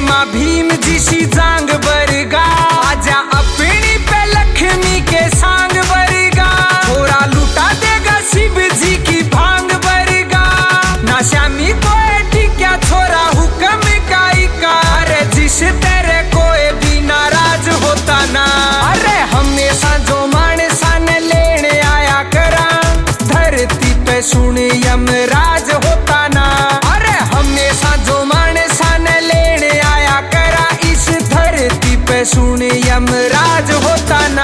माँ भीम जी सी जांग बरगा, आजा अपनी पे लक्ष्मी के सांग बरगा, थोड़ा लुटा देगा शिव जी की भांग बरगा, ना श्यामी कोई टिक्या छोरा हुक्म का, अरे जिस तेरे कोई भी नाराज होता ना, अरे हमेशा जो मानसा ने लेने आया करा, धरती पे सुन यमराज होता ना, अरे हमेशा जो मानसा ने लेने आया करा, इस धरती पे सुन यमराज होता ना।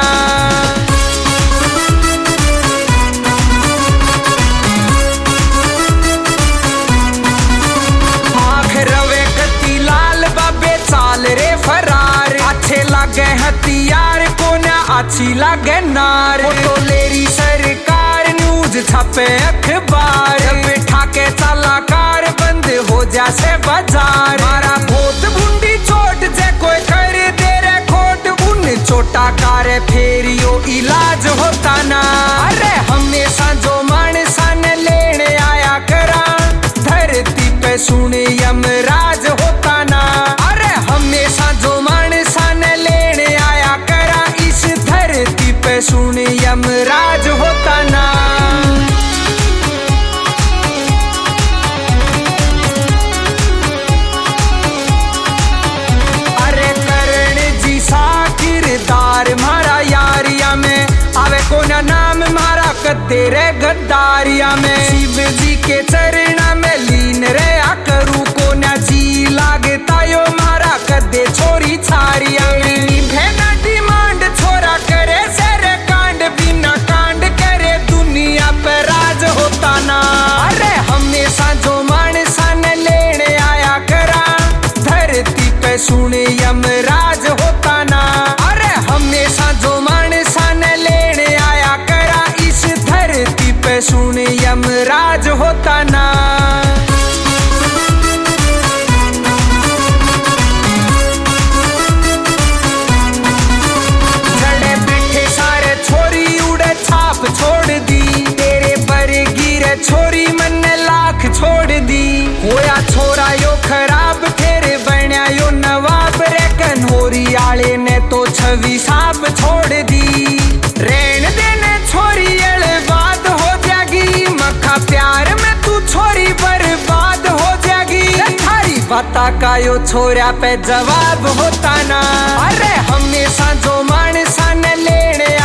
आँख रवे कती लाल बाबे चाल रे फरार, अच्छे लागे हथियार को ना अच्छी लागे नार, फोटो लेरी सरकार न्यूज छपे अखबार, बैठा के चालाकार बंद हो जासे बाजार, मारा भूत बुंडी चोट जे कोई कर दे रे खोट, उन चोटा कार फेरियो इलाज होता ना, अरे हमेशा जो मानसा ने लेने आया करा, धरती पे सुन यमराज होता ना, अरे हमेशा जो मानसा ने लेने आया करा, इस धरती पे सुन यमराज होता ना। अरे करण जी सा किरदार मारा यारिया में, आवे को ना नाम मारा कदे रे गद्दारिया में, शिव जी के चरणा में लीन रे करू को ना जी लागता यो मारा कदे छोरी छारिया में, भेना डिमांड छोरा करे सरे कांड, बिना कांड करे दुनिया पे राज होता ना, अरे हमेशा जो मानसा ने लेने आया करा, धरती पे सुन यमराज होता ना, अरे हमेशा जो मानसा ने लेने आया करा, इस धरती पे सुन यमराज होता ना। जड़े बैठे सारे छोरी उड़े छाप छोड़ दी, तेरे पर गिरे छोरी मन लाख छोड़ दी, होया छोरा यो खराब तेरे बन्या यो नवाब रे, कन्होरी आले ने तो छवि साफ छोड़ दी, रेण देने छोरी अड़े बात हो जागी, मक्खा प्यार में तू छोरी बर्बाद हो जागी, थारी बाता का यो छोरा पे जवाब होता ना, अरे हमेशा जो मानसा ने लेने